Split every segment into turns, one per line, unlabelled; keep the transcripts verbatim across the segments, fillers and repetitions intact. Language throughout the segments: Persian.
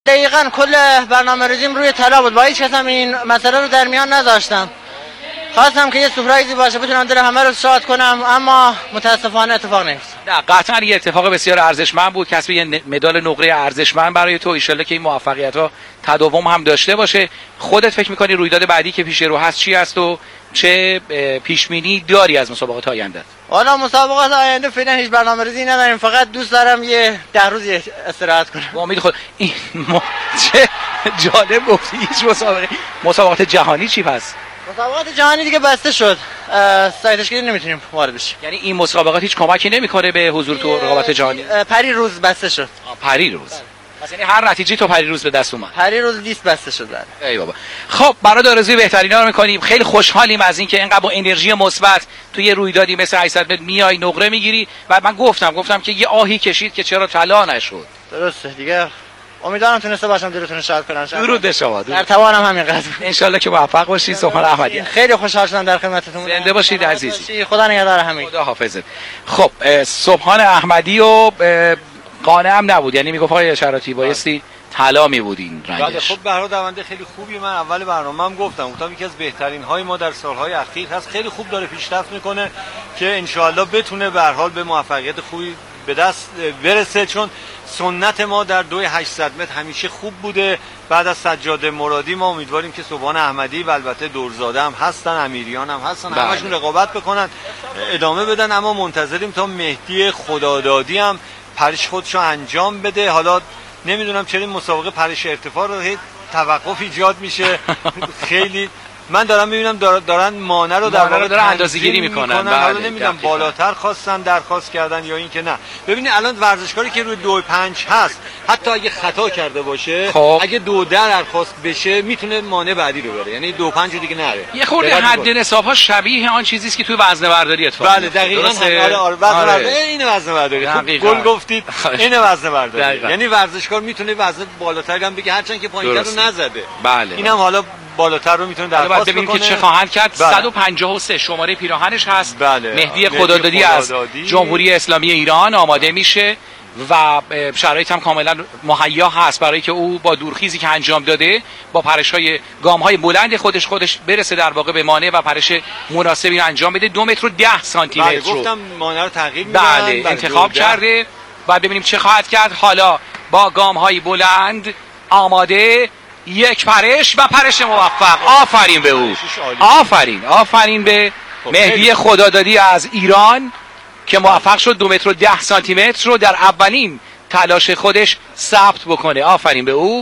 دقیقاً کل برنامه‌ریزیم روی طلا بود. با هیچ کس هم این مسئله رو در میان نذاشتم. خواستم که یه سورپرایزی باشه، بتونم دل همه رو شاد کنم، اما متاسفانه اتفاق نیفتاد.
نه قطعا یه اتفاق بسیار ارزشمند بود، کسب یه مدال نقره ارزشمند برای تو. ان شاءالله که این موفقیت‌ها تداوم هم داشته باشه. خودت فکر می‌کنی رویداد بعدی که پیش رو هست چی است و چه پیش‌بینی داری از مسابقات آینده؟
حالا مسابقات آینده فعلا هیچ برنامه‌ریزی نداریم، فقط دوست دارم یه ده روز استراحت کنم.
با امید خود این ما... چه جالب گفتی. هیچ مسابقه مسابقات جهانی چی پس؟
مسابقات جهانی دیگه بسته شد، سایتش که نمیتونیم وارد بشیم.
یعنی این مسابقات هیچ کمکی نمیکنه به حضور تو رقابت جهانی؟
پری روز بسته شد.
پری روز. پس یعنی هر نتیجه تو پری روز به دست اومد.
پری روز لیست بسته شد.
ای بابا. خب برات آرزوی بهترینا رو میکنیم. خیلی خوشحالیم از اینکه اینقدر با انرژی مثبت توی رویدادی مثل هشتصد متر میای نقره میگیری و من گفتم گفتم که یه آهی کشید که چرا طلا نشد.
درسته دیگه. امیدوارم تونسته باشم دلتون شاد کنم.
درود به شما.
در توانم همینقدر.
ان شاءالله که موفق باشید. سبحان احمدی.
خیلی خوشحال شدم در خدمتتون.
زنده باشید عزیزی.
خدا نگهدار همه.
خدا حافظت. خب سبحان احمدی و قانعم نبود، یعنی میگفت آقای اشاراتی بایستی طلا می بود این رنگش.
خب به هر حال دونده خیلی خوبی. من اول برنامه‌ام گفتم گفتم یکی از بهترین های ما در سالهای اخیر هست. خیلی خوب داره پیشرفت میکنه که ان شاءالله بتونه به هر حال به موفقیت خوبی به دست برسه، چون سنت ما در دوی هشتصد متر همیشه خوب بوده. بعد از سجاد مرادی ما امیدواریم که سبحان احمدی و البته دورزاده هم هستن، امیریان هم هستن، همشون رقابت بکنن ادامه بدن. اما منتظریم تا مهدی خدادادی هم پرش خودشو انجام بده. حالا نمیدونم چرا این مسابقه پرش ارتفاع رو هی توقف ایجاد میشه. خیلی من دارم میبینم دارن مانع رو در واقع
دارن اندازه‌گیری میکنن.
حالا نمیدونم بالاتر خواستن درخواست کردن یا اینکه نه. ببینید الان ورزشکاری که روی دو پنج هست حتی اگه خطا کرده باشه خب. اگه دو در درخواست بشه میتونه مانع بعدی رو بره، یعنی دو پنج دیگه نره.
یه خورده حد نصاب‌ها شبیه آن چیزی است که توی وزنه برداری اتفاق
بله دقیقاً. آره آره وزنه برداری این وزنه برداری گل گفتید. این وزنه برداری یعنی ورزشکار میتونه وزن بالاتری هم بگه هرچند که پایین‌تر رو نزده.
بله
اینم حالا بالاتر رو میتونه درخواست بکنه.
ببینیم که چه خواهند کرد. بله. صد و پنجاه و سه شماره پیراهنش هست.
بله.
مهدی خدادادی از جمهوری اسلامی ایران آماده میشه و شرایط هم کاملا مهیا هست برای که او با دورخیزی که انجام داده با پرش‌های گام‌های بلند خودش خودش برسه در واقع به مانع و پرش مناسبی رو انجام بده. دو متر و ده سانتی متر.
بله گفتم مانع رو تغییر میدن.
بله انتخاب کرده. بعد ببینیم چه خواهد کرد. حالا با گام‌های بلند آماده، یک پرش و پرش موفق. آفرین به او. آفرین آفرین به مهدی خدادادی از ایران که موفق شد دو متر و ده سانتی متر رو در اولین تلاش خودش ثبت بکنه. آفرین به او.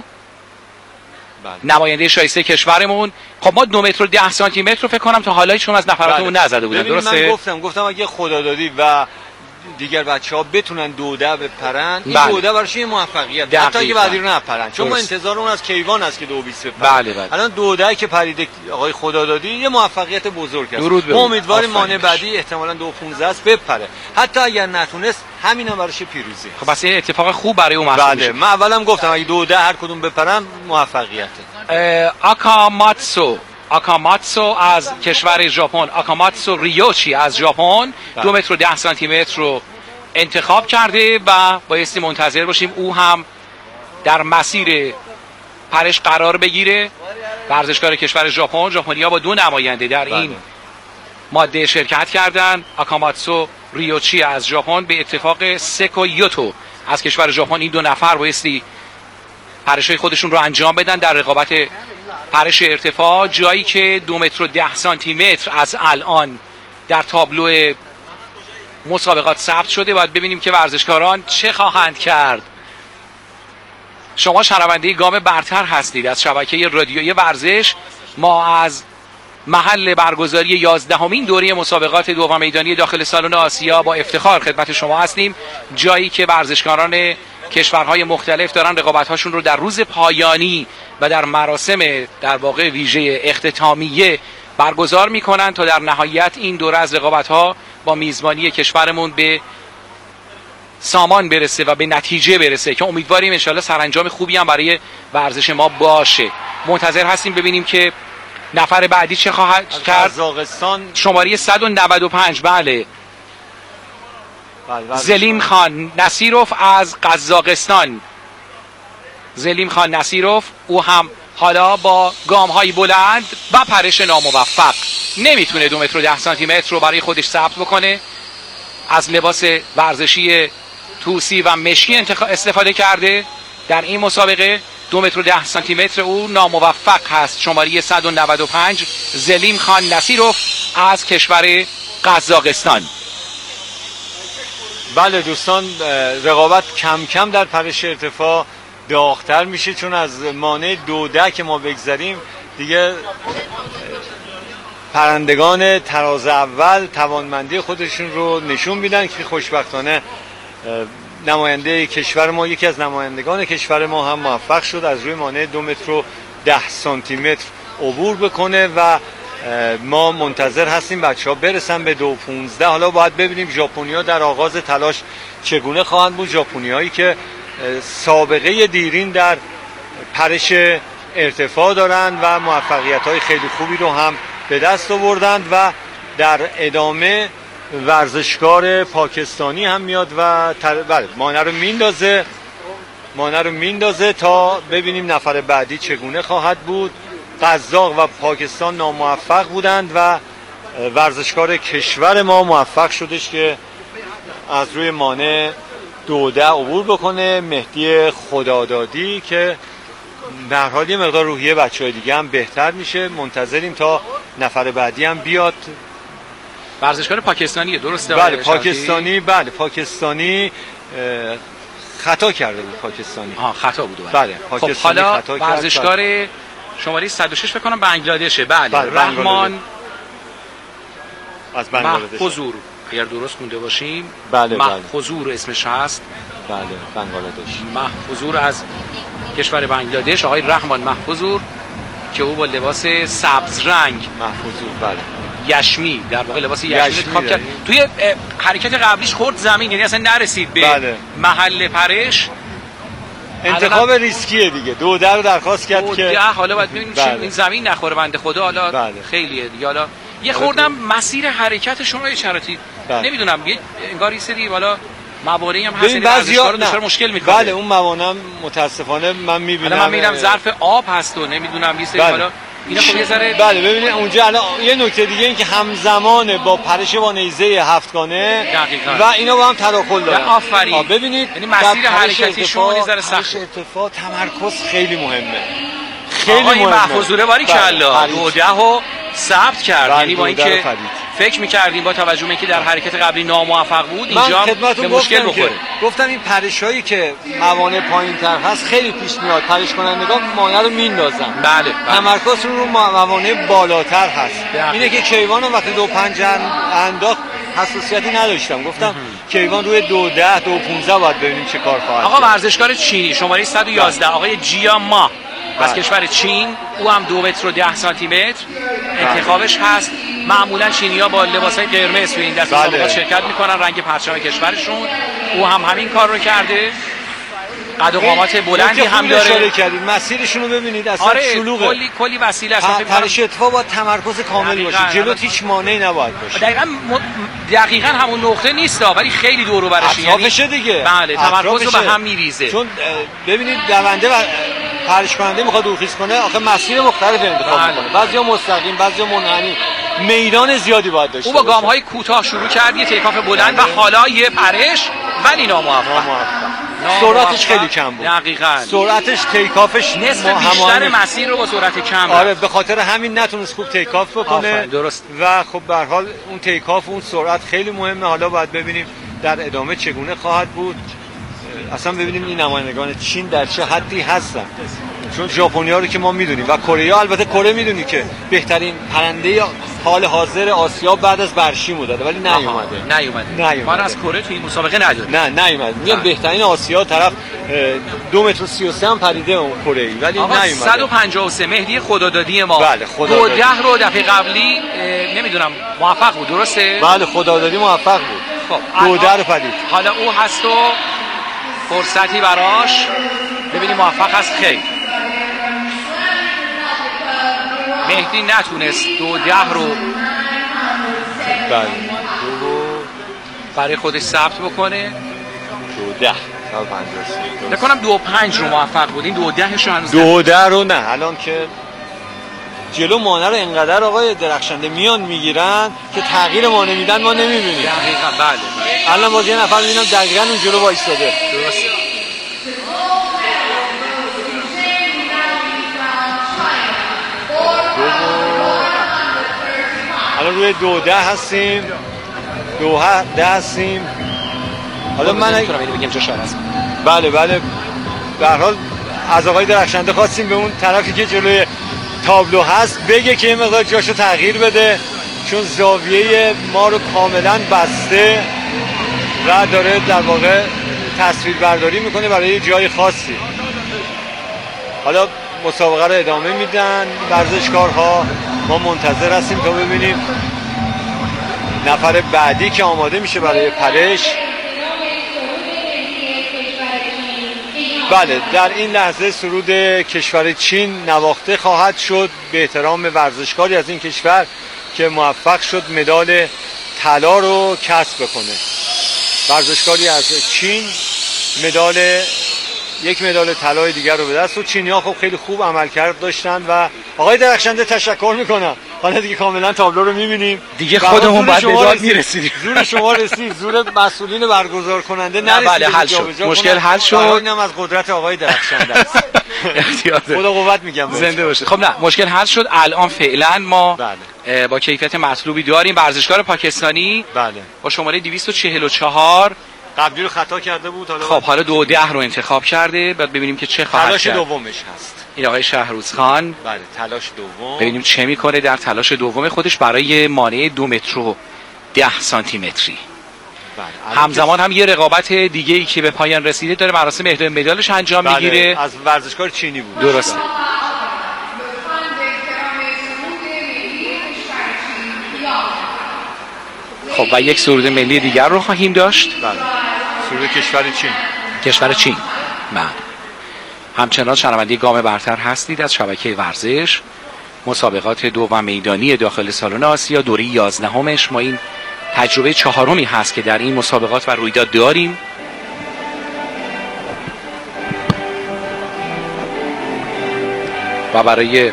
نماینده شایسته کشورمون. خب ما دو متر و ده سانتی متر رو فکر کنم تا حالا هیچ از نفراتمون نزده بودن. درسته؟
من گفتم گفتم اگه خدادادی و دیگر بچه‌ها بتونن دوده بپرن این
بله.
دوده براش یه موفقیت، حتی اگه بعدی رو نپرن، چون ما انتظار اون از کیوان است که دو بیست بپرن.
بله بله.
الان دوده که پریده آقای خدادادی یه موفقیت بزرگ است. ما امیدواریم مانع بعدی احتمالاً دو پانزده است بپره، حتی اگر نتونست همین هم براش پیروزی.
خب بس یه اتفاق خوب برای اون محسوب
بله. من اولم گفتم اگه دوده هر کدوم بپرن موفقیته.
آکاماتسو آکاماتسو از کشور ژاپن، آکاماتسو ریوچی از ژاپن دو متر و ده سانتی متر رو انتخاب کرده و بایستی منتظر باشیم او هم در مسیر پرش قرار بگیره. ورزشکار کشور ژاپن. ژاپنی‌ها با دو نماینده در این ماده شرکت کردند. آکاماتسو ریوچی از ژاپن به اتفاق سکو یوتو از کشور ژاپن. این دو نفر بایستی پرش‌های خودشون رو انجام بدن در رقابت پرش ارتفاع، جایی که دو متر و ده سانتی متر از الان در تابلو مسابقات ثبت شده. باید ببینیم که ورزشکاران چه خواهند کرد. شما شنونده گام برتر هستید از شبکه رادیویی ورزش. ما از محل برگزاری یازدهمین دوره مسابقات دوم میدانی داخل سالن آسیا با افتخار خدمت شما هستیم، جایی که ورزشکاران کشورهای مختلف دارن رقابت‌هاشون رو در روز پایانی و در مراسم در واقع ویژه اختتامیه برگزار میکنن تا در نهایت این دوره از رقابت‌ها با میزبانی کشورمون به سامان برسه و به نتیجه برسه که امیدواریم انشالله سرانجام خوبی هم برای ورزش ما باشه. منتظر هستیم ببینیم که نفر بعدی چه خواهد کرد.
قزاقستان
شماره صد و نود و پنج بله زلیم خان نصیروف از قزاقستان زلیم خان نصیروف، او هم حالا با گام های بلند و پرش ناموفق نمیتونه دو متر و ده سانتی متر رو برای خودش ثبت بکنه. از لباس ورزشی توسی و مشکی استفاده کرده در این مسابقه. دو متر و ده سانتی متر او ناموفق هست. شماره صد و نود و پنج زلیم خان نصیروف از کشور قزاقستان.
بله دوستان، رقابت کم کم در پرش ارتفاع داغ‌تر میشه، چون از مانع دو ده که ما بگذریم دیگه پرندگان تراز اول توانمندی خودشون رو نشون میدن که خوشبختانه نماینده کشور ما، یکی از نمایندگان کشور ما هم موفق شد از روی مانع دو متر و ده سانتی متر عبور بکنه و ما منتظر هستیم بچه ها برسن به دو پونزده. حالا باید ببینیم ژاپنی‌ها در آغاز تلاش چگونه خواهند بود. ژاپنی‌هایی که سابقه دیرین در پرش ارتفاع دارند و موفقیت‌های خیلی خوبی رو هم به دست آوردند و در ادامه ورزشکار پاکستانی هم میاد و تر... بله مانع رو میندازه مانع رو میندازه تا ببینیم نفر بعدی چگونه خواهد بود. قزاق و پاکستان ناموفق بودند و ورزشکار کشور ما موفق شدش که از روی مانع دو ده عبور بکنه. مهدی خدادادی که در حال یه مقدار روحیه بچه‌های دیگه هم بهتر میشه. منتظریم تا نفر بعدی هم بیاد.
ورزشکار پاکستانیه درسته؟
بله پاکستانی. بله پاکستانی خطا کرده بود. پاکستانی
آها خطا بود.
بله پاکستانی
خب حالا
خطا
ورزشکار شماره صد و شش فکر کنم بنگلادشه. بله, بله رحمان
از بنگلادش
محفوظور اگر درست مونده باشیم.
بله
محفوظور اسمش هست.
بله بنگلادش.
محفوظور از کشور بنگلادش، آقای رحمان محفوظور که او با لباس سبز رنگ
محفوظور بله
یشمی در واقع لباس یشمی انتخاب کرد. توی حرکت قبلیش خورد زمین، یعنی اصلا نرسید به بله. محل پرش.
انتخاب ریسکیه دیگه. دو ده رو درخواست کرد که
ده حالا باید ببینیم بله. این زمین نخوره بنده خدا. حالا بله. خیلیه دیگه. حالا یه خوردم مسیر حرکتشون رو چراتی بله. نمیدونم یه انگار یه سری حالا موانعی هم هست، ورزشکار رو دچار مشکل میکنه.
بله اون موانع متاسفانه من میبینم.
من میبینم ظرف آب هست و نمیدونم یه سری بله. حالا اینا خب یه ذره
بله ببینید اونجا الان یه نکته دیگه این که همزمان با پرش با نیزه هفتگانه دقیقاً و اینا با هم تداخل دارن.
آفرین.
ببینید
یعنی مسیر حرکتیشون یه ذره سخت.
ارتفاع تمرکز خیلی مهمه. خیلی
مهمه. محفوظوره باری کلا دو ده و ثبت کرد. یعنی با اینکه فکر می‌کردیم با توجه به اینکه در حرکت قبلی ناموفق بود اینجا به مشکل بخوره.
گفتم این پرشایی که موانع پایین‌تر هست خیلی پیش میاد، پرش کنندگان مانع رو میندازن.
بله, بله.
تمرکزشون رو موانع بالاتر هست. ده. اینه که کیوان وقتی دو پنج انداخت حساسیتی نداشتم. گفتم کیوان روی دو ده دو پانزده باید ببینیم چه کار خواهد.
آقا ورزشکار چینی شماره صد و یازده آقای جیا ما از کشور چین، او هم دو متر و ده سانتی متر انتخابش هست. معمولا چینی‌ها با لباسای قرمز توی این دست مسابقات شرکت میکنن، رنگ پرچم کشورشون. او هم همین کار رو کرده. قد و قامت بلندی هم داره.
مسیرشون رو ببینید اصلا
آره
شلوغه.
کلی کلی وسیله است.
پرش اتفاق با تمرکز کامل باشه. جلو هیچ مانعی نباید باشه.
دقیقاً م... دقیقاً همون نقطه نیست ولی خیلی دور و برش
یعنی دیگه.
بله تمرکز رو به هم میریزه.
چون ببینید دونده و پرش کننده میخواد دورخیز کنه، آخه مسیر مختلف انتخاب میکنه. بعضیا مستقیم، بعضیا منحنی. میدان زیادی باید داشته.
او با گام‌های کوتاه شروع کرد، یه تیکاف بلند و حالا یه پرش ولی ناموفق.
سرعتش خیلی کم بود.
دقیقاً.
سرعتش تیکافش
نصف بیشتر مسیر رو با سرعت کم.
آره به خاطر همین نتونست خوب تیکاف بکنه.
درست.
و خب به هر حال اون تیکاف اون سرعت خیلی مهمه. حالا باید ببینیم در ادامه چگونه خواهد بود. اصلا ببینیم این نمایندگان چین در چه حدی هستن. چون ژاپنی‌ها رو که ما میدونیم و کره، البته کره میدونی که بهترین پرنده حال حاضر آسیا بعد از برشیمو داده ولی نیومده.
نیومده. ما از کره توی این مسابقه نداریم.
نه نیومد. میگم بهترین آسیا طرف دو متر و سی و سه هم پریده اون کره‌ای ولی نیومده.
صد و پنجاه و سه مهدی خدادادی ما.
بله خدادادی.
دو ده رو دفعه قبلی نمیدونم موفق بود درسته؟
بله خدادادی موفق بود. خب دو ده رو پرید.
حالا او هست و فرصتی براش ببینیم موفق هست. خیلی مهدی نتونست دو ده رو
بله
برای خودش ثبت بکنه.
دو ده صد و پنجاه
نکنم دو و پنج رو موفق بودین، دو و دهش رو هنوز
دو و ده رو نه. الان که جلو مانع رو انقدر آقای درخشنده میان میگیرن که تغییر مانع میدن ما نمیبینیم.
دقیقاً بله.
الان باز یه نفر میبینم دقیقاً اون جلو وایستاده.
درست.
الان روی دو ده هستیم، دو ده هستیم. حالا من
نمیتونم اینو بگم چه شهر هست.
بله بله به هر حال از آقای درخشنده خواستیم به اون طرفی که جلوی تابلو هست بگه که این مقدار جاشو تغییر بده، چون زاویه ما رو کاملا بسته و داره در واقع تصویر برداری میکنه برای جای خاصی. حالا مسابقه رو ادامه میدن ورزشکارها، ما منتظر هستیم تا ببینیم نفر بعدی که آماده میشه برای پرش. بله در این لحظه سرود کشور چین نواخته خواهد شد به احترام ورزشکاری از این کشور که موفق شد مدال طلا رو کسب بکنه. ورزشکاری از چین مدال یک مدال طلای دیگر رو به دست و چینی‌ها خب خیلی خوب عملکرد داشتن و آقای درخشنده تشکر میکنم. حالا دیگه کاملا تابلو رو میبینیم
دیگه خودمون بعد به داد میرسیدیم.
زور شما رسید، زور مسئولین برگزار کننده نرسید.
بله حل شد، مشکل حل شد.
اینم از قدرت آقای درخشنده است. خدا قوت میگم
زنده باشید. خب نه مشکل حل شد. الان فعلا ما
بله.
با کیفیت مطلوبی داریم. ورزشکار پاکستانی
بله
با شماره دویست و چهل و چهار
قبلی رو خطا کرده بود. حالا
خب حالا دو ده رو انتخاب کرده. بعد ببینیم که چه خواهد کرد.
تلاش دومش هست.
این آقای شهروز خان.
بله تلاش دوم.
ببینیم چه میکنه در تلاش دوم خودش برای مانع دو متر و ده سانتی متری. بله. همزمان هم یه رقابت دیگه ای که به پایان رسیده داره مراسم اهدای مدالش انجام
بله.
میگیره.
از ورزشکار چینی بود.
درسته. خب و یک سرود ملی دیگر رو خواهیم داشت.
بله. سرود کشور چین.
کشور چین. بله. همچنان شنونده گام برتر هستید از شبکه ورزش. مسابقات دو و میدانی داخل سالن آسیا دوره یازدهمش. ما این تجربه چهارمی هست که در این مسابقات و رویداد داریم. و برای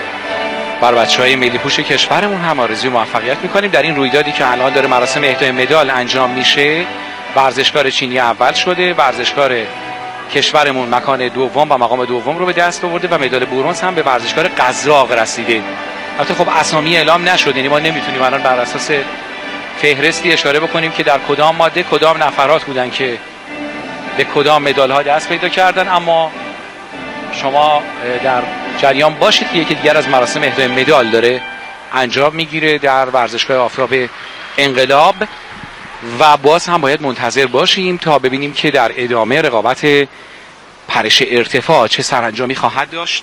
بر بچه‌های ملی پوش کشورمون هم آرزوی موفقیت می‌کنیم در این رویدادی که الان داره مراسم اهدای مدال انجام میشه. ورزشکار چینی اول شده، ورزشکار کشورمون مکان دوم و مقام دوم رو به دست آورده و مدال برنز هم به ورزشکار قزاق رسیده. البته خب اسامی اعلام نشد، یعنی ما نمیتونیم الان بر اساس فهرستی اشاره بکنیم که در کدام ماده کدام نفرات بودن که به کدام مدال ها دست پیدا کردن، اما شما در جریان باشید که یکی دیگر از مراسم اهدای مدال داره انجام میگیره در ورزشگاه آفتاب انقلاب و باز هم باید منتظر باشیم تا ببینیم که در ادامه رقابت پرش ارتفاع چه سرانجامی خواهد داشت.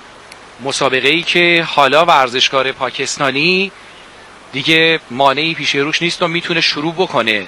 مسابقه ای که حالا ورزشکار پاکستانی دیگه مانعی پیش روش نیست و میتونه شروع بکنه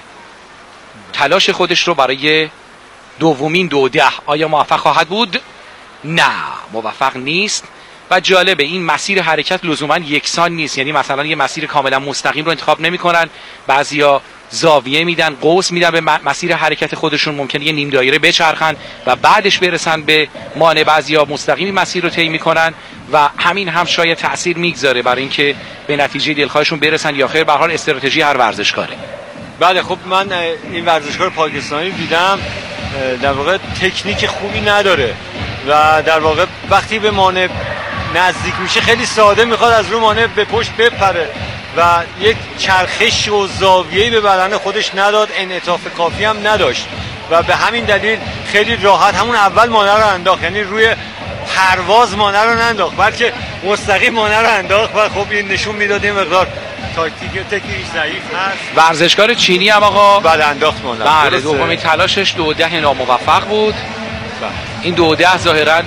تلاش خودش رو برای دومین دو ده. آیا موفق خواهد بود؟ نه موفق نیست. و جالبه این مسیر حرکت لزوما یکسان نیست، یعنی مثلا یه مسیر کاملا مستقیم رو انتخاب نمی‌کنن، بعضیا زاویه میدن، قوس میدن به مسیر حرکت خودشون، ممکنه یه نیم دایره بچرخن و بعدش برسن به مانع، بعضیا مستقیم مسیر رو طی میکنن و همین هم شاید تأثیر میگذاره برای اینکه به نتیجه دلخواهشون برسن یا خیر. به هر حال استراتژی هر ورزشکاره.
بله خب من این ورزشکار پاکستانی دیدم در واقع تکنیک خوبی نداره و در واقع وقتی به مانع نزدیک میشه خیلی ساده میخواد از رو مانع به پشت بپره و یک چرخش و زاویه‌ای به بدن خودش نداد، انعطاف کافی هم نداشت و به همین دلیل خیلی راحت همون اول مانع رو انداخت، یعنی روی پرواز مانع رو ننداخت بلکه مستقیم مانع رو انداخت و خب این نشون میداد این مقدار تاکتیک تکنیک ضعیف هست.
ورزشکار چینی هم آقا
بعد انداخت مانع.
بله دومین تلاشش دو ده ناموفق بود. بله. این دو ده ظاهراً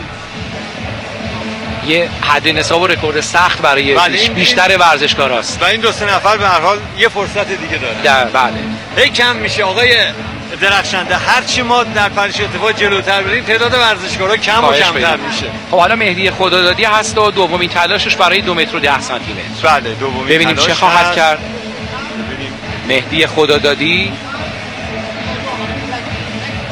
یه حد نصاب و رکورد سخت برای بله بیشتر ورزشکاراست
و این دو سه نفر به هر حال یه فرصت دیگه داره.
بله
هی کم میشه آقای درخشنده، هرچی ما در پرش ارتفاع جلوتر بریم تعداد ورزشکارا کم و کمتر میشه.
خب حالا مهدی خدادادی هست و دومین تلاشش برای دو متر و ده سانتی متر.
بله دومین
ببینیم چه خواهد هست. کرد ببینیم. مهدی خدادادی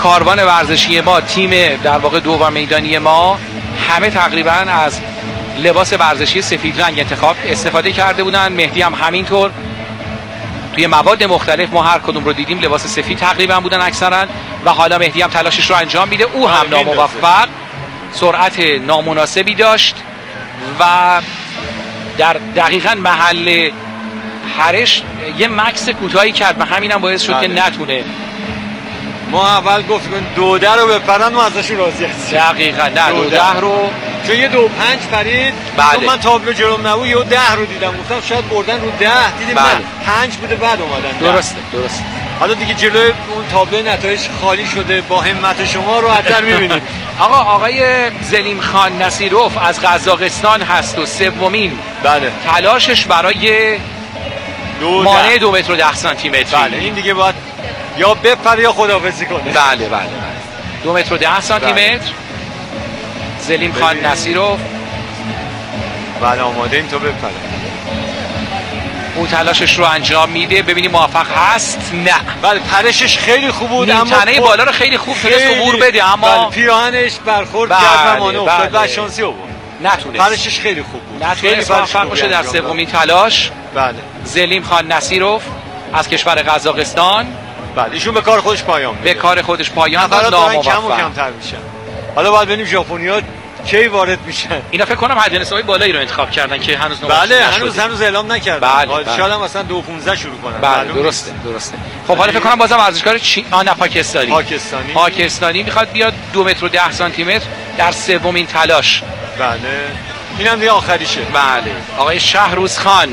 کاروان ورزشی ما، تیم در واقع دوم میدانی ما، همه تقریبا از لباس ورزشی سفید رنگ انتخاب استفاده کرده بودن. مهدی هم همینطور. توی مواد مختلف ما هر کدوم رو دیدیم لباس سفید تقریبا بودن اکثرا، و حالا مهدی هم تلاشش رو انجام میده. او هم ناموفق، سرعت نامناسبی داشت و در دقیقاً محل حرش یه مکس کوتاهی کرد و همین هم باعث شد که نتونه.
ما اول گفتیم دو ده رو بپرن، ما ازشون راضی هستیم.
دقیقاً نه دو ده رو،
چون یه دو پنج پرید.
بله.
من تابلو جلوم نبود یه ده رو دیدم، گفتم شاید بردن رو ده، دیدیم
بله.
نه پنج بوده بعد اومدن.
درسته درسته.
حالا دیگه جلوی اون تابلو نتایج خالی شده، با همت شما رو حتما می‌بینید.
آقا آقای زلیم خان نصیروف از قزاقستان هست و سومین
بله
تلاشش برای مانع دو متر و ده سانتی متر.
بله این دیگه باید یا بپره یا خداحافظی کنه.
بله بله بله دو متر و ده سانتی متر. زلیم خان نصیروف
بله آماده این تو بپره.
اون تلاشش رو انجام میده، ببینیم موفق هست. نه
بله پرشش خیلی خوب بود،
اما تنه بالا رو خیلی خوب تونست عبور بده، اما
بله پیراهنش برخورد
بله
کرد و مانع افتاد
بله.
و شانسی آورد.
نتونست
پرشش خیلی خوب بود،
نتونست موفق باشه در سومین تلاش.
بله
زلیم خان نصیروف از کشور قزاقستان،
بله ایشون به کار خودش پایان
به کار خودش پایان داد،
ناموفق. کم و کمتر میشن. حالا باید ببینیم ژاپنی‌ها کی وارد میشن.
اینا فکر کنم حد نسبی بالایی رو انتخاب کردن که هنوز
بله هنوز هنوز اعلام نکردن.
بله بله.
شاید هم مثلا دو پانزده شروع کنن.
بله درسته درسته. خب حالا فکر کنم بازم ورزشکار چین آ نه پاکستانی
پاکستانی
پاکستانی میخواد بیاد دو متر و ده سانتی متر در سومین تلاش.
بله اینم دیگه آخریشه.
بله آقای شهروز خان،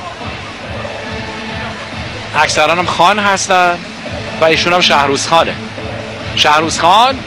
اکثرا هم خان هستن و ایشون هم شهروز خانه. شهروز خان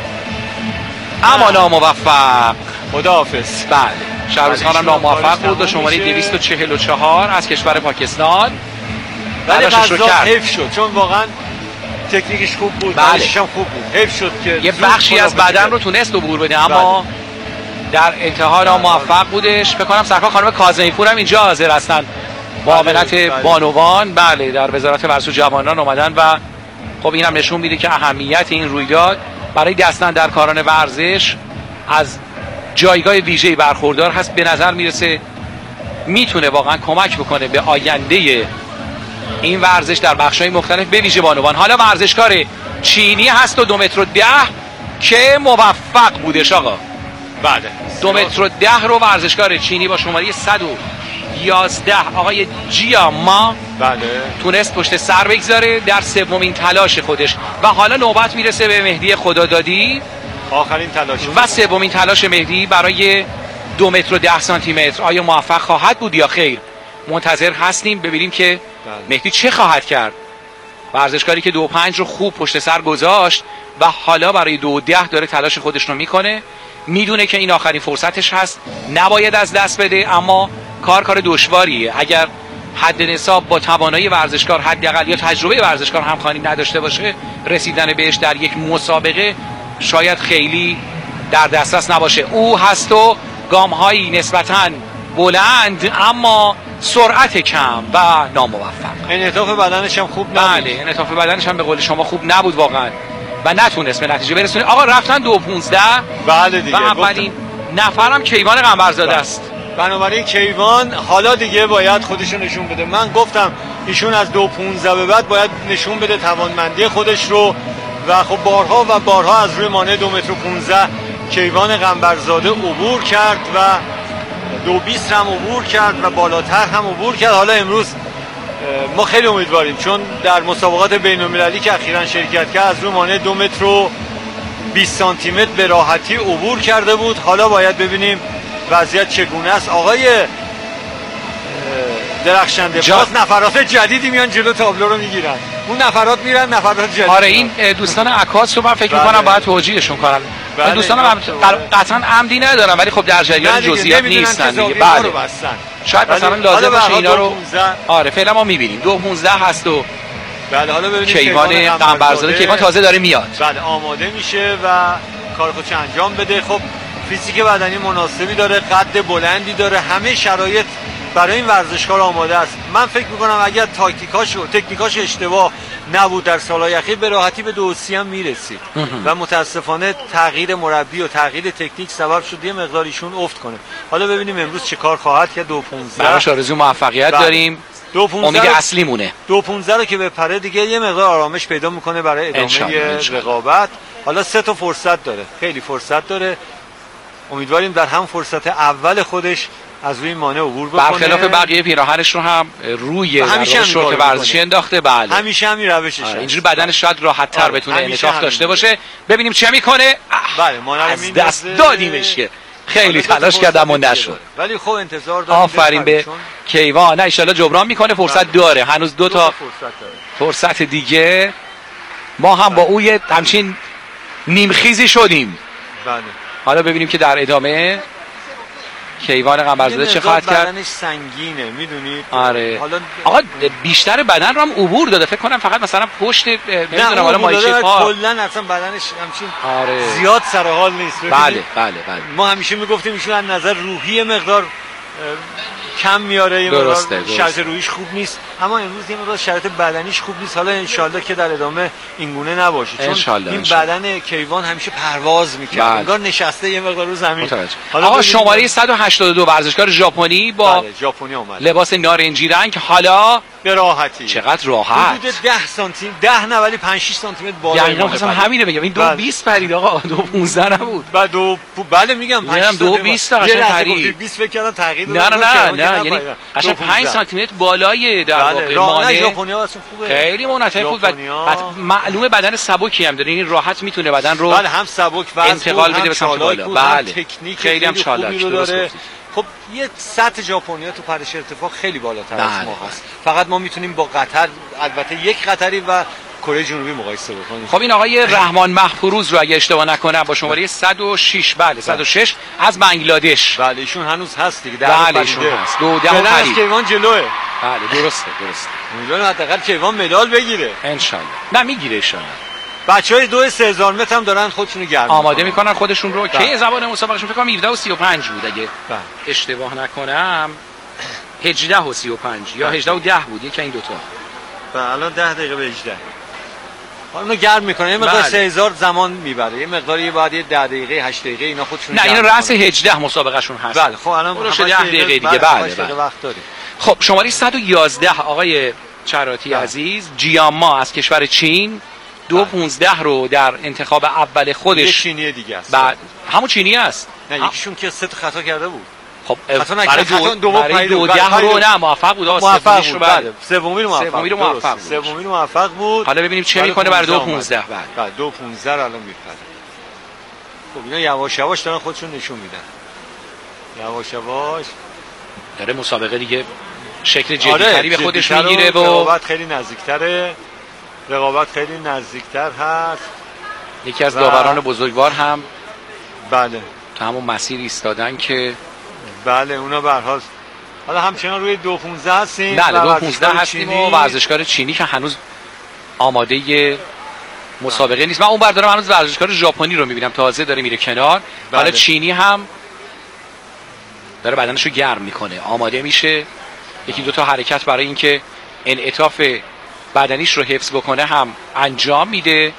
اما ناموفق.
خداحافظ.
بله شهروز خان هم ناموفق بود و شماره دویست و چهل و چهار از کشور پاکستان.
ولی قضا حیف شد چون واقعا تکنیکش خوب بود، بلشش هم خوب بود. حیف شد که
یه بخشی از بدن رو تونست عبور بده، اما بله. در انتها ناموفق بودش. فکر کنم سرکار خانم کاظمی پور هم اینجا حاضر هستن، معاونت بانوان. بله در وزارت ورزش و جوانان اومدن و خب اینم نشون میده که اهمیت این رویداد برای دستن در کاران ورزش از جایگاه ویژه‌ای برخوردار هست. به نظر میرسه میتونه واقعا کمک بکنه به آینده این ورزش در بخش‌های مختلف، به ویژه بانوان. حالا ورزشکار چینی هست و دو متر و ده که موفق بودش آقا.
بله
دو متر و ده رو ورزشکار چینی با شماره صد و یازده آقای جیاما
بله
تونست پشت سر بگذاره در سومین تلاش خودش و حالا نوبت میرسه به مهدی خدادادی،
آخرین تلاش
و سومین تلاش مهدی برای دو متر و ده سانتی متر. آیا موفق خواهد بود یا خیر؟ منتظر هستیم ببینیم که بله. مهدی چه خواهد کرد. ورزشکاری که دو پنج رو خوب پشت سر گذاشت و حالا برای دو ده داره تلاش خودش رو میکنه. میدونه که این آخرین فرصتش هست، نباید از دست بده، اما کار کار دشواریه. اگر حد نصاب با توانایی ورزشکار حداقل یا تجربه ورزشکار همخوانی نداشته باشه، رسیدن بهش در یک مسابقه شاید خیلی در دسترس نباشه. او هست و گام‌هایی نسبتاً بلند اما سرعت کم و ناموفق.
انعطاف بدنش هم خوب نبود.
بله انعطاف بدنش هم به قول شما خوب نبود واقعا و نتونست به نتیجه برسونه. آقا رفتن دو پونزده.
بله دیگه.
و اولین نفرم کیوان قنبرزاده است.
بنابراین کیوان حالا دیگه باید خودش رو نشون بده. من گفتم ایشون از دو پونزده به بعد باید نشون بده توانمندی خودش رو و خب بارها و بارها از روی مانع دو متر و پونزده کیوان قنبرزاده عبور کرد و دو بیست هم عبور کرد و بالاتر هم عبور کرد. حالا امروز ما خیلی امیدواریم چون در مسابقات بین‌المللی که اخیراً شرکت کرد از روی مانع دو متر و بیست سانتی متر به راحتی عبور کرده بود. حالا باید ببینیم وضعیت چگونه است. آقای درخشنده باز نفرات جدیدی میان جلو تابلو رو میگیرن. اون نفرات میرن نفرات جدید.
آره این دوستان عکاس رو من فکر بله. میکنم باید توجیهشون کنن. بله. دوستان هم قطعا عمدی ندارن ولی خب در جریان جزئیات نیستن دیگه. بله. شاید مثلا لازم باشه اینا رو آره فعلا ما میبینیم. دو پونزده هست و
بله حالا ببینیم
کیوان قنبرزاده کیوان تازه داره میاد.
بله آماده میشه و کار خودش انجام بده. خب فیزیک بدنی مناسبی داره، قد بلندی داره، همه شرایط برای این ورزشکار آماده است. من فکر میکنم اگر تاکتیکاش و تکنیکاش اشتباه نبود در سالهای اخیر به راحتی به دو سی هم میرسید و متاسفانه تغییر مربی و تغییر تکنیک سبب شد یه مقدار ایشون افت کنه. حالا ببینیم امروز چه کار خواهد کرد. دو پانزده
براش آرزو موفقیت
بله.
داریم.
دو پانزده
امید اصلی مونه.
دو پانزده رو که بپره دیگه یه مقدار آرامش پیدا میکنه برای ادامه
انشالله. انشالله.
رقابت. حالا سه تا فرصت داره، خیلی فرصت داره. امیدواریم در هم فرصت اول خودش از روی مانع عبور بکنه.
برخلاف بقیه پیراهنش رو هم روی
همیشه
شورت ورزشی انداخته. بله
همیشه همین روشش.
آره. اینجوری بدنش شاید راحت تر
آره.
بتونه
همیشه
انعطاف داشته
همین
باشه. ببینیم چه میکنه.
بله مانع رو
از دست دادیمش که خیلی تلاش کرد اما نشد.
ولی خب انتظار داریم.
آفرین به کیوان. نه ان شاءالله جبران میکنه. فرصت
بله.
داره هنوز دو تا
فرصت داره.
فرصت دیگه. ما هم با او یه همچین نیمخیزی شدیم.
بله
حالا ببینیم که در ادامه کیوان قمرزاده چه خواهد کرد.
بدنش سنگینه میدونید.
آره
حالا
آقا بیشتر بدن رو هم عبور داده فکر کنم، فقط مثلا پشت نمیدونم حالا مایشه پا
کلا اصلا بدنش همچین
آره.
زیاد سر حال نیست.
بله بله بله
ما همیشه میگفتیم ایشون از نظر روحی مقدار کم میاره، یه
درسته،
مقدار
درسته.
شرط روحیش خوب نیست، اما امروز یه مقدار شرط بدنیش خوب نیست. حالا انشالله که در ادامه اینگونه نباشه، چون
انشالله،
این
انشالله.
بدن کیوان همیشه پرواز میکرد،
بله.
انگار نشسته یه مقدار رو زمین.
آقا
ببینیم.
شماره صد و هشتاد و دو ورزشکار ژاپنی با
بله ژاپنی اومد
لباس نارنجی رنگ، حالا
به راحتی
چقدر راحت
حدود ده سانتی متر ده نه ولی پنج شش سانتی متر بالا.
یعنی خواستم همینه بگم، این دو
بله.
بیست پرید آقا، دو پونزده نبود.
بعد دو بله میگم پنج
میگم دو بیست تا قشنگ پرید.
بیست فکر کردم تغییر
نه نه نه نه یعنی قشنگ پنج سانتی متر بالای در واقع مانع.
ژاپنی‌ها اصلا خوبه،
خیلی منعطف بود و معلومه بدن سبکی هم داره، این راحت میتونه بدن رو
بله هم سبک وزن
انتقال بده به سمت بالا. بله
تکنیک
خیلی هم چالاک
داره. خب یه سطح ژاپنی‌ها تو پرش ارتفاع خیلی بالاتر
بله.
از ما هست. فقط ما میتونیم با قطر، البته یک قطری و کره جنوبی مقایسه بکنیم.
خب این آقای رحمان محفوروز رو اگه اشتباه نکنم با شماره صد و شش بله صد و شش از بنگلادش.
بله ایشون هنوز هست دیگه.
بله ایشون هست. دو ده
و
پرید.
کیوان جلوه.
بله درسته درسته.
امیدوارم حداقل کیوان مدال بگیره.
ان شاء الله. نه میگیره ان شاء الله.
بچهای دو سه هزار متر هم دارن خودشونو گرم
آماده میکنن خودشون رو.
بله.
کی زبان مسابقهشون فکر کنم هفده و سی و پنج بود اگه
بله.
اشتباه نکنم. هجده و سی و پنج یا هجده و ده بود، یکی این دوتا.
بله الان ده دقیقه به هجده. حالا اونو گرم میکنه، یه مقدار
بله.
سه هزار زمان میبره، یه مقداری بعد یه ده دقیقه هشت دقیقه اینا خودشون
نه
گرم
این رأس
میکنن.
هجده مسابقهشون هست.
بله خب الان
برو
هفتاد
شده ده دقیقه دیگه. بله بله
وقت داریم.
خب شماره صد و یازده آقای چراتی
بله.
عزیز، جیاما از کشور چین، دو پونزده رو در انتخاب اول
یه
خودش
چینی دیگه است.
بعد همون چینی است.
نه یکیشون که سه تا خطا کرده بود.
خب
خطا نکرد،
برای
خطا
دو
دوم
برای
پرید
دو
بود.
ده
بله،
رو نه موفق بود. آقا
موفق
سومیش رو
بود.
بله.
بله سومی رو موفق
سومی رو
بود.
موفق بود.
سومی رو موفق بود.
حالا ببینیم چه
بله،
میکنه برای دو
پونزده
پونزده.
اومد.
بله
بله دو پونزده الان میپره. خب اینا یواش یواش دارن خودشون نشون میدن. یواش یواش
داره مسابقه دیگه شکل جدی
آره،
تری به خودش
جدی‌تر و
میگیره و
رقابت خیلی نزدیکتره. رقابت خیلی نزدیکتر هست.
یکی از
و-
داوران بزرگوار هم
بله
تو همون مسیر ایستادن که
بله اونا به هر حال حالا همچنان روی دو پونزده هستیم.
بله
و
دو
ورزشکار
پونزده هستیم
چینی.
و ورزشکار چینی که هنوز آماده مسابقه نیست. من اون بر دارم هنوز ورزشکار ژاپنی رو میبینم تازه داره میره کنار.
بله.
حالا چینی هم داره بدنشو گرم میکنه، آماده میشه. یکی دو تا حرکت برای اینکه انعطاف بدنیش رو حفظ بکنه هم انجام میده.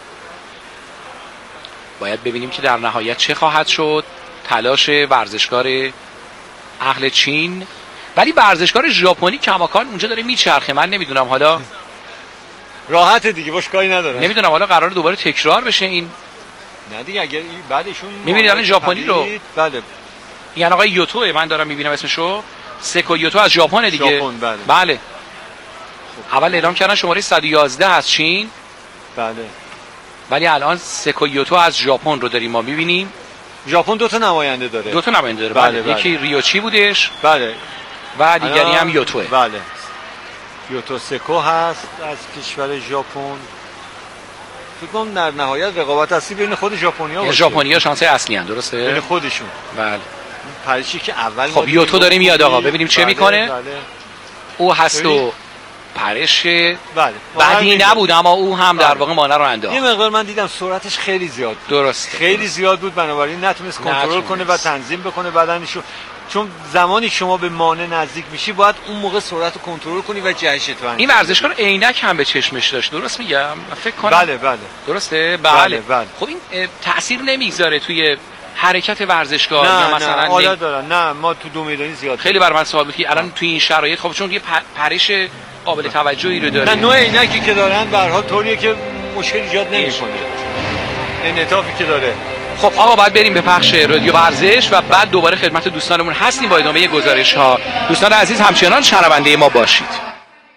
باید ببینیم که در نهایت چه خواهد شد. تلاش ورزشکار اهل چین، ولی ورزشکار ژاپنی کماکان اونجا داره میچرخه. من نمیدونم حالا
راحت دیگه باش کاری نداره.
نمیدونم حالا قراره دوباره تکرار بشه این.
نه دیگه اگر بعدشون
می‌بینید الان ژاپنی رو.
بله
یعنی آقای یوتوه من دارم میبینم اسمشو، سکو یوتو از ژاپن دیگه.
ژاپن بله.
بله اول اعلام کردن شماره صد و یازده از چین،
بله
ولی الان سکو یوتو از ژاپن رو داریم ما میبینیم.
ژاپن دو تا نماینده داره.
دو تا نماینده داره.
بله،
بله,
بله.
یکی ریوچی بودش
بله
و دیگری
الان-
هم یوتوه.
بله یوتو سکو هست از کشور ژاپن. فکر کنم در نهایت رقابت اصلی بین خود ژاپنی‌ها باشه.
ژاپنی‌ها شانس اصلی ان درسته؟
بین خودشون.
بله
پریشی که اول
خب یوتو داره میاد آقا، ببینیم چه
بله،
میکنه.
بله
او هست
ببین.
و پرش
بله
بدی نبود اما او هم در
بله.
واقع مانع رو
یه
انداخت.
مقدار من دیدم سرعتش خیلی زیاد بود.
درست
خیلی زیاد بود، بنابراین نتونست کنترل
نتونست.
کنه و تنظیم بکنه بدنشو. چون زمانی شما به مانع نزدیک میشی باید اون موقع سرعت رو کنترل کنی و جهشت بندی.
این ورزشکار عینک هم به چشمش داشت، درست میگم؟ فکر کنم
بله بله
درسته. بله,
بله, بله.
خب این تأثیر نمیگذاره توی حرکت ورزشکار
نه
یا مثلا
نه عادت دارن؟ نه ما تو دو میدانی زیاد
خیلی بر من سوال بود که الان توی این شرایط خب چون یه پرش قابل توجهی رو داره.
نه نوع عینکی که دارن به هر حال طوریه که مشکل ایجاد نمیکنه. انعطافی که داره.
خب آقا باید بریم به پخش رادیو ورزش و بعد دوباره خدمت دوستانمون هستیم با ادامه گزارش ها. دوستان عزیز همچنان شنونده ما باشید.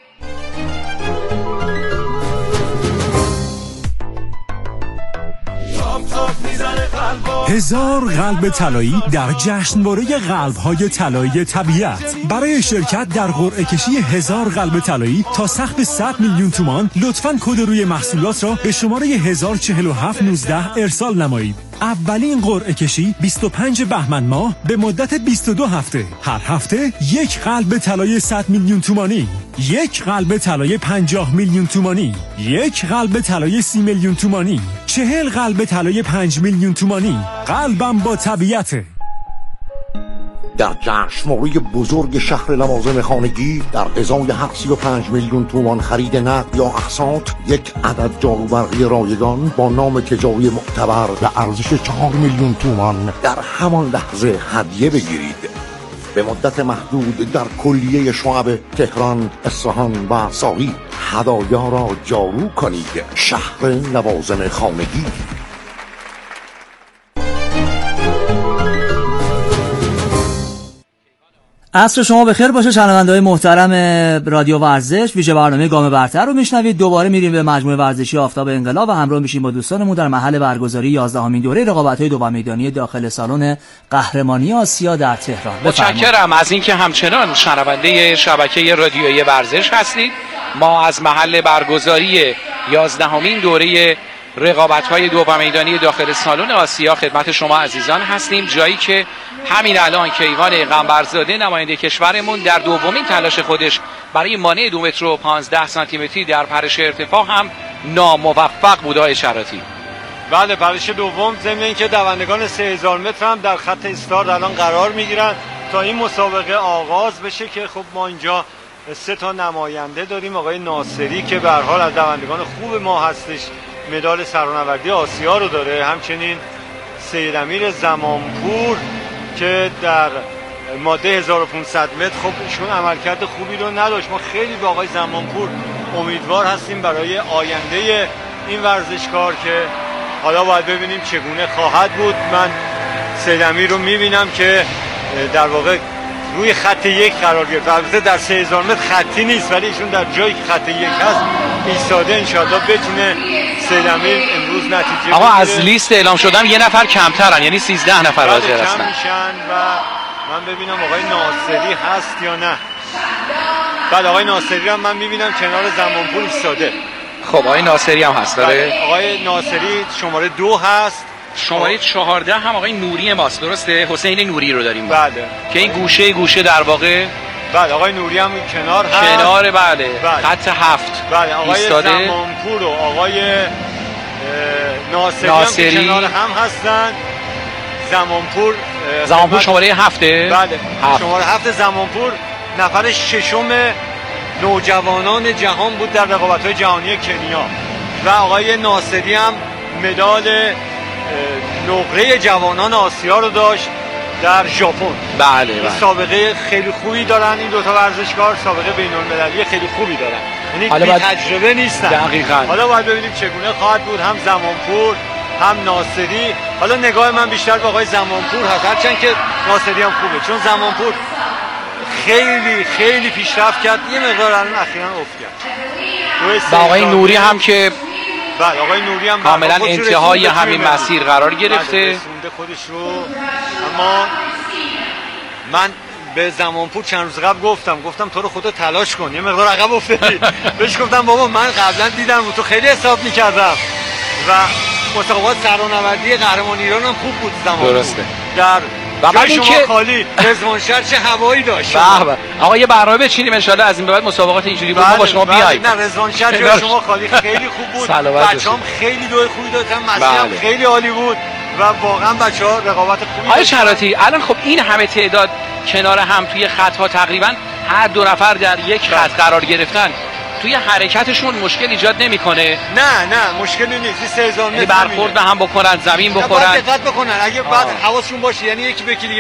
هزار قلب طلایی در جشنواره قلب‌های طلایی طبیعت. برای شرکت در قرعه کشی هزار قلب طلایی تا سقف صد میلیون تومان لطفاً کد روی محصولات را به شماره هزار و چهل و هفت نوزده ارسال نمایید. اولین قرعه کشی بیست و پنج بهمن ماه به مدت بیست و دو هفته. هر هفته یک قلب طلای صد میلیون تومانی، یک قلب طلای پنجاه میلیون تومانی، یک قلب طلای سی میلیون تومانی، چهل قلب طلای پنج میلیون تومانی. قلبم با طبیعته.
در جشنواره بزرگ شهر لوازم خانگی در ازای هر سی و پنج میلیون تومان خرید نقد یا اقساط یک عدد جاروبرقی رایگان با نام تجاری معتبر به ارزش چهار میلیون تومان در همان لحظه هدیه بگیرید. به مدت محدود در کلیه شعب تهران، اصفهان و ساری هدایا را جارو کنید. شهر لوازم خانگی.
عصر شما بخیر باشه شنونده‌های محترم رادیو ورزش. ویژه برنامه گام برتر رو میشنوید. دوباره میریم به مجموعه ورزشی آفتاب انقلاب و همراه میشیم با دوستانمون در محل برگزاری یازدهمین دوره رقابت‌های دو میدانی داخل سالن قهرمانی آسیا در تهران.
متشکرم از اینکه همچنان شنونده شبکه رادیویی ورزش هستید. ما از محل برگزاری یازدهمین دوره رقابت‌های دو میدانی داخل سالن آسیا خدمت شما عزیزان هستیم، جایی که همین الان کیوان قنبرزاده نماینده کشورمون در دومین تلاش خودش برای مانع دو متر و پانزده سانتی متری در پرش ارتفاع هم ناموفق بود. آقای شراطی
بله، پرش دوم ضمن اینکه دوندگان سه هزار متر هم در خط استارت الان قرار میگیرن تا این مسابقه آغاز بشه که خب ما اینجا سه تا نماینده داریم. آقای ناصری که به هر حال از دوندگان خوب ما هستش، مدال سرانوردی آسیا رو داره. همچنین سید امیر زمانپور که در ماده هزار و پانصد متر خب ایشون عملکرد خوبی رو نداشت. ما خیلی به آقای زمانپور امیدوار هستیم برای آینده این ورزشکار که حالا باید ببینیم چگونه خواهد بود. من سید امیر رو میبینم که در واقع روی خط یک قرار گرفت. البته در سه هزار متر خطی نیست ولی ایشون در جایی که خط یک هست ایستاده. انشاءالله بتونه سید امیر امروز نتیجه
آقا از لیست اعلام شدم یه نفر کمترن، یعنی سیزده نفر حاضر هستن.
کم میشن و من ببینم آقای ناصری هست یا نه. بعد آقای ناصری هم من میبینم کنار زمانپور ایستاده.
خب آقای ناصری هم هست داره.
آقای ناصری شماره دو هست.
شماره چهارده هم آقای نوری ماست، درسته؟ حسین نوری رو داریم.
بله.
که این گوشه گوشه در واقع
بله آقای نوری هم کنار هست.
کنار بله.
بله.
خط هفت.
بله آقای
ایستاده.
زمانپور و آقای ناصری,
ناصری
هم کنار هم هستن. زمانپور
زمانپور شماره هفته.
بله.
هفت.
شماره هفت زمانپور نفر ششم نوجوانان جهان بود در رقابت‌های جهانی کنیا و آقای ناصری هم مدال نقره جوانان آسیا رو داشت در ژاپن.
بله بله.
سابقه خیلی خوبی دارن این دو تا ورزشکار، سابقه بین‌المللی خیلی خوبی دارن. یعنی بی تجربه نیستن.
دقیقاً.
حالا باید ببینیم چگونه خواهد بود. هم زمانپور هم ناصری. حالا نگاه من بیشتر به آقای زمانپور هست، هرچند که ناصری هم خوبه، چون زمانپور خیلی خیلی پیشرفت کرد، یه مقدار الان اخیراً افت کرد.
با آقای نوری هم که
بله آقای نوری هم
کاملا انتهای همین مسیر قرار گرفته.
رسونده خودش رو. اما من به زمانپور چند روز قبل گفتم گفتم تو رو خدا تلاش کن، یه مقدار عقب افتادی. بهش گفتم بابا من قبلا دیدم تو خیلی حساب می‌کردم و مسابقات سرانوردی قهرمان ایران هم خوب بود زمانپور.
درسته.
در
و بعد
شما
که
خالی رضوانشهر چه هوایی داشت.
به به. آقا یه برنامه بچینیم ان شاءالله از این به بعد مسابقات اینجوری بود ما با شما بیاییم.
نه رضوانشهر جای شما خالی خیلی خوب بود. بچه‌ام خیلی دوی خوبی دادن، مسیر خیلی عالی بود. و واقعا بچه‌ها رقابت خوبی
آقای شراطی الان خب این همه تعداد کنار هم توی خط‌ها تقریبا هر دو نفر در یک خط قرار گرفتن، توی حرکتشون مشکل ایجاد نمیکنه؟
نه نه مشکلی نیست. سه هزار متر
برخورد به هم بکنن، زمین بخورن.
باید دقت بکنن اگه بعد حواسشون باشه، یعنی یکی به یکی